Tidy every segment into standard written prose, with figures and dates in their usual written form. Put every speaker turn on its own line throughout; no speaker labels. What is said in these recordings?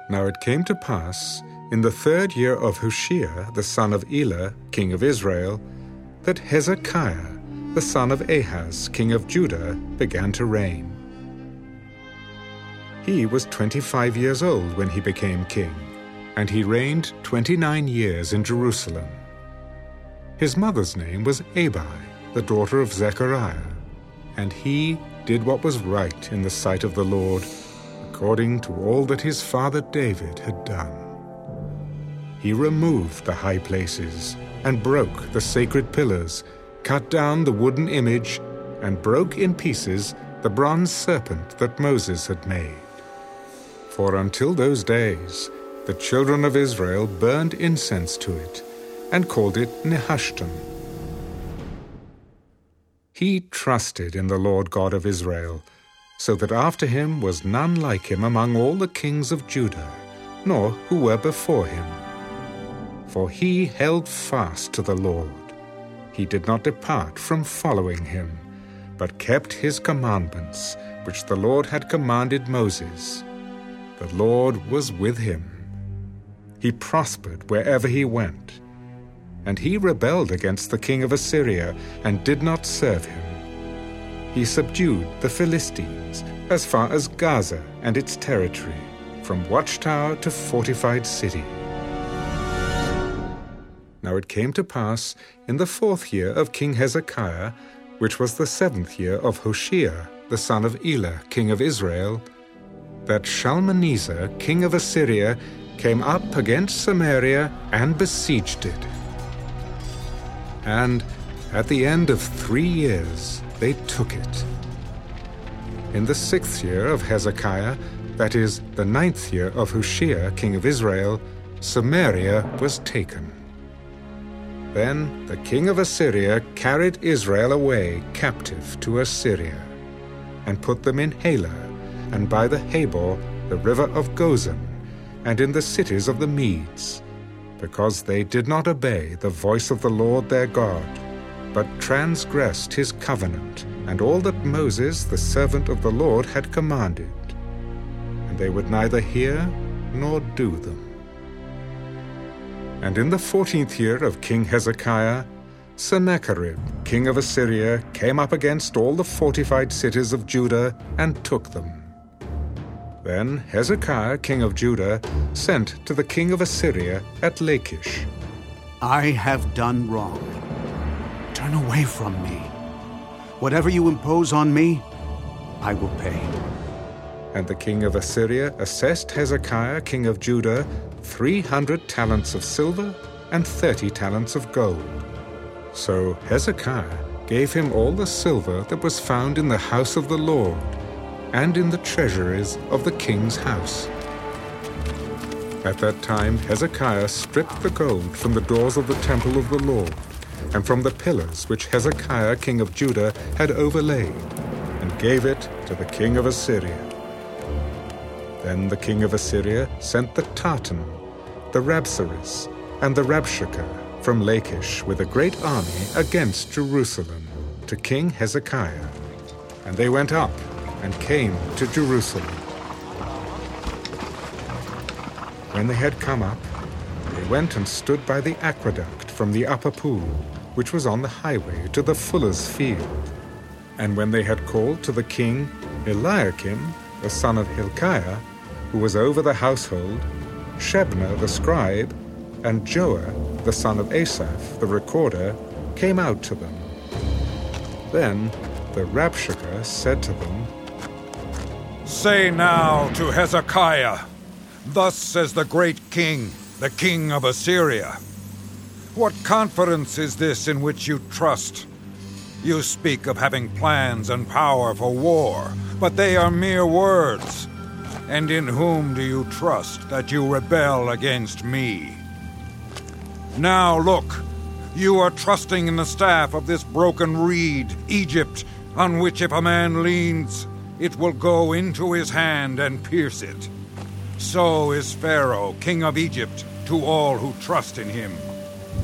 Now it came to pass, in the 3rd year of Hoshea, the son of Elah, king of Israel, that Hezekiah, the son of Ahaz, king of Judah, began to reign. He was 25 years old when he became king, and he reigned 29 years in Jerusalem. His mother's name was Abi, the daughter of Zechariah, and he did what was right in the sight of the Lord, according to all that his father David had done. He removed the high places and broke the sacred pillars, cut down the wooden image, and broke in pieces the bronze serpent that Moses had made. For until those days the children of Israel burned incense to it and called it Nehushtan. He trusted in the Lord God of Israel, so that after him was none like him among all the kings of Judah, nor who were before him. For he held fast to the Lord. He did not depart from following him, but kept his commandments, which the Lord had commanded Moses. The Lord was with him. He prospered wherever he went. And he rebelled against the king of Assyria and did not serve him. He subdued the Philistines as far as Gaza and its territory, from watchtower to fortified city. Now it came to pass in the 4th year of King Hezekiah, which was the 7th year of Hoshea, the son of Elah, king of Israel, that Shalmaneser, king of Assyria, came up against Samaria and besieged it. And at the end of 3 years they took it. In the 6th year of Hezekiah, that is, the 9th year of Hoshea, king of Israel, Samaria was taken. Then the king of Assyria carried Israel away captive to Assyria, and put them in Halah, and by the Habor, the river of Gozan, and in the cities of the Medes, because they did not obey the voice of the Lord their God, but transgressed his covenant, and all that Moses, the servant of the Lord, had commanded. And they would neither hear nor do them. And in the 14th year of King Hezekiah, Sennacherib, king of Assyria, came up against all the fortified cities of Judah and took them. Then Hezekiah, king of Judah, sent to the king of Assyria at Lachish.
I have done wrong. Turn away from me. Whatever you impose on me, I will pay.
And the king of Assyria assessed Hezekiah, king of Judah, 300 talents of silver and 30 talents of gold. So Hezekiah gave him all the silver that was found in the house of the Lord, and in the treasuries of the king's house. At that time Hezekiah stripped the gold from the doors of the temple of the Lord, and from the pillars which Hezekiah king of Judah had overlaid, and gave it to the king of Assyria. Then the king of Assyria sent the Tartan, the Rabsaris, and the Rabshakeh from Lachish with a great army against Jerusalem to King Hezekiah. And they went up and came to Jerusalem. When they had come up, they went and stood by the aqueduct from the upper pool, which was on the highway to the fuller's field. And when they had called to the king Eliakim, the son of Hilkiah, who was over the household, Shebna the scribe, and Joah, the son of Asaph, the recorder, came out to them. Then the Rabshakeh said to them,
Say now to Hezekiah, Thus says the great king, the king of Assyria, What confidence is this in which you trust? You speak of having plans and power for war, but they are mere words. And in whom do you trust that you rebel against me? Now look, you are trusting in the staff of this broken reed, Egypt, on which if a man leans, it will go into his hand and pierce it. So is Pharaoh, king of Egypt, to all who trust in him.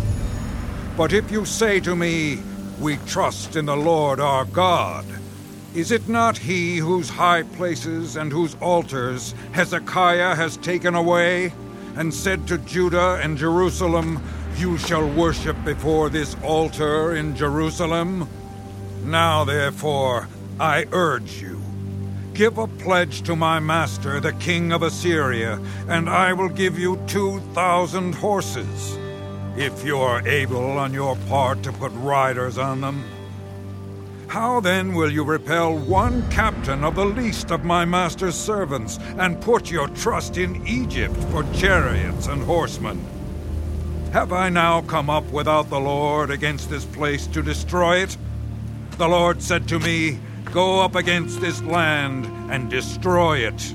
But if you say to me, We trust in the Lord our God, Is it not he whose high places and whose altars Hezekiah has taken away, and said to Judah and Jerusalem, "You shall worship before this altar in Jerusalem"? Now, therefore, I urge you, give a pledge to my master, the king of Assyria, and I will give you 2,000 horses, if you are able on your part to put riders on them. How then will you repel one captain of the least of my master's servants, and put your trust in Egypt for chariots and horsemen? Have I now come up without the Lord against this place to destroy it? The Lord said to me, "Go up against this land and destroy it."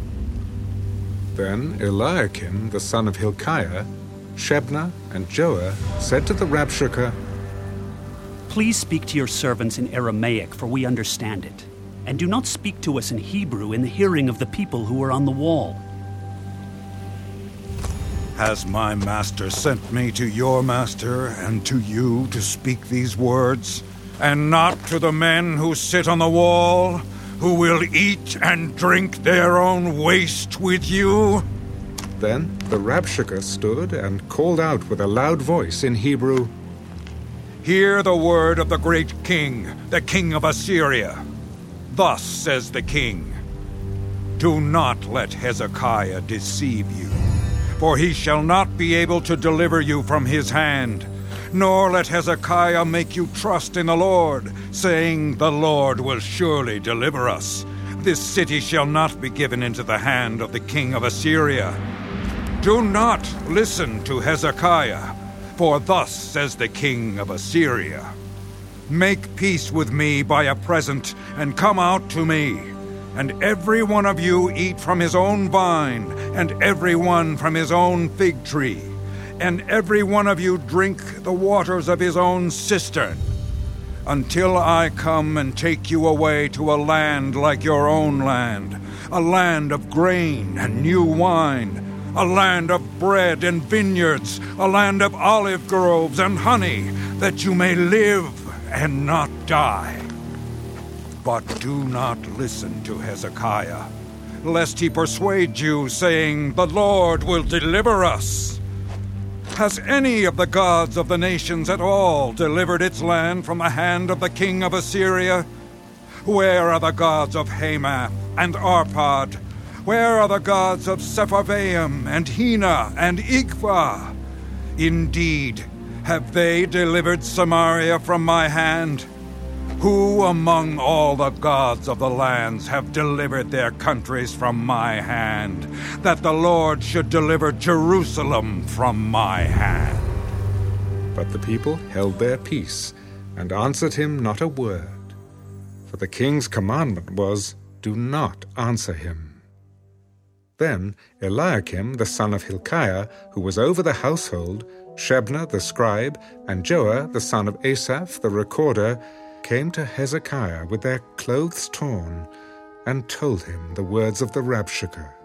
Then Eliakim, the son of Hilkiah, Shebna, and Joah said to the Rabshakeh,
Please speak to your servants in Aramaic, for we understand it. And do not speak to us in Hebrew in the hearing of the people who are on the wall.
Has my master sent me to your master and to you to speak these words, and not to the men who sit on the wall, who will eat and drink their own waste with you?
Then the Rabshakeh stood and called out with a loud voice in Hebrew,
Hear the word of the great king, the king of Assyria. Thus says the king, Do not let Hezekiah deceive you, for he shall not be able to deliver you from his hand. Nor let Hezekiah make you trust in the Lord, saying, The Lord will surely deliver us. This city shall not be given into the hand of the king of Assyria. Do not listen to Hezekiah, for thus says the king of Assyria, Make peace with me by a present, and come out to me, and every one of you eat from his own vine, and every one from his own fig tree, and every one of you drink the waters of his own cistern, until I come and take you away to a land like your own land, a land of grain and new wine, a land of bread and vineyards, a land of olive groves and honey, that you may live and not die. But do not listen to Hezekiah, lest he persuade you, saying, The Lord will deliver us. Has any of the gods of the nations at all delivered its land from the hand of the king of Assyria? Where are the gods of Hamath and Arpad? Where are the gods of Sepharvaim and Hena and Igvah? Indeed, have they delivered Samaria from my hand? Who among all the gods of the lands have delivered their countries from my hand, that the Lord should deliver Jerusalem from my hand?
But the people held their peace, and answered him not a word. For the king's commandment was, Do not answer him. Then Eliakim the son of Hilkiah, who was over the household, Shebna the scribe, and Joah the son of Asaph the recorder, came to Hezekiah with their clothes torn, and told him the words of the Rabshakeh.